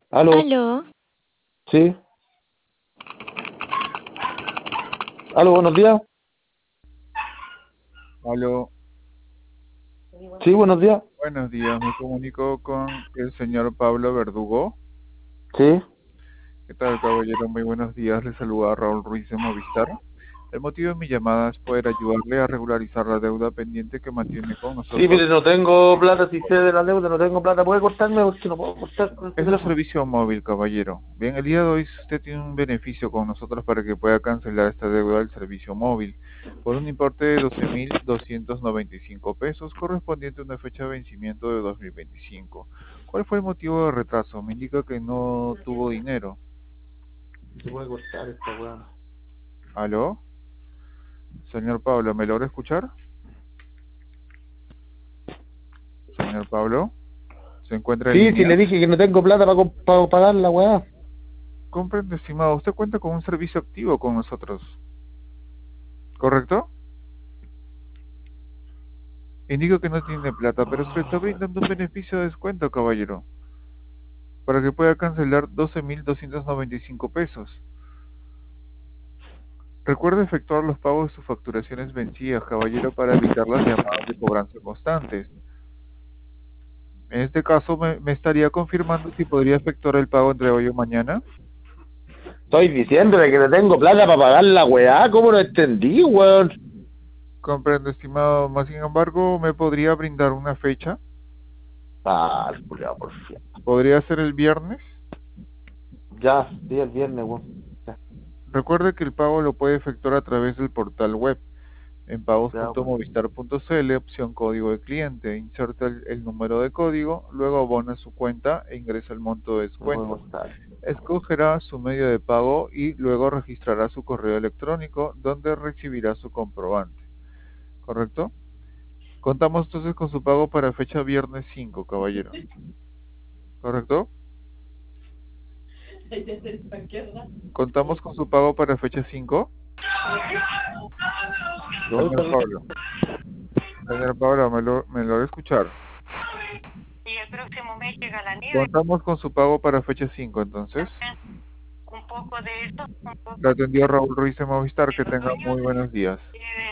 Aló, Aló, sí. Aló, buenos días. Aló, Sí, buenos días. buenos días. Me comunico con el señor Pablo Verdugo. Sí. ¿Qué tal, caballero? Muy buenos días. Le saluda Raúl Ruiz de Movistar. El motivo de mi llamada es poder ayudarle a regularizar la deuda pendiente que mantiene con Sí, nosotros. mire, no tengo plata, si sé de la deuda, no tengo plata. ¿Puede cortarme? Porque no puedo cortar con el Es el teléfono. servicio móvil, caballero. Bien, el día de hoy usted tiene un beneficio con nosotros para que pueda cancelar esta deuda del servicio móvil por un importe de 12.295 pesos correspondiente a una fecha de vencimiento de 2025. ¿Cuál fue el motivo de retraso? Me indica que no tuvo dinero. Se puede cortar esta weá. ¿Aló? Señor Pablo, ¿me logra escuchar? Señor Pablo, ¿se encuentra en Sí, sí, línea? le dije que no tengo plata para pagar la weá. Comprendo, estimado. Usted cuenta con un servicio activo con nosotros, ¿correcto? Indica que no tiene plata, pero se le está brindando un beneficio de descuento, caballero, para que pueda cancelar 12.295 pesos. Recuerde efectuar los pagos de sus facturaciones vencidas, caballero, para evitar las llamadas de cobranza constantes. En este caso, me estaría confirmando si podría efectuar el pago entre hoy o mañana. Estoy diciéndole que no tengo plata para pagar la weá. ¿Cómo no entendí, weón? Comprendo, estimado. Más sin embargo, ¿me podría brindar una fecha? Ah, culiao, por fin. ¿Podría ser el viernes? Ya, sí, el viernes, weón. Ya, Recuerde que el pago lo puede efectuar a través del portal web en ya, weón. pagos.movistar.cl, opción código de cliente. Inserta el número de código, luego abona su cuenta e ingresa el monto de No puedo descuento. cortar. Escogerá su medio de pago y luego registrará su correo electrónico donde recibirá su comprobante. ¿Correcto? Contamos entonces con su pago para fecha viernes 5, caballero. ¿Correcto? Contamos con su pago para fecha 5. ¿Dónde Señor está mi- Pablo. Señor Pablo, ¿me lo va a escuchar? y el próximo mes llega la nieve, Contamos con su pago para fecha 5, entonces. un poco de esto, un poco Le atendió Raúl Ruiz de Movistar. de Que los tenga dueños muy buenos días. y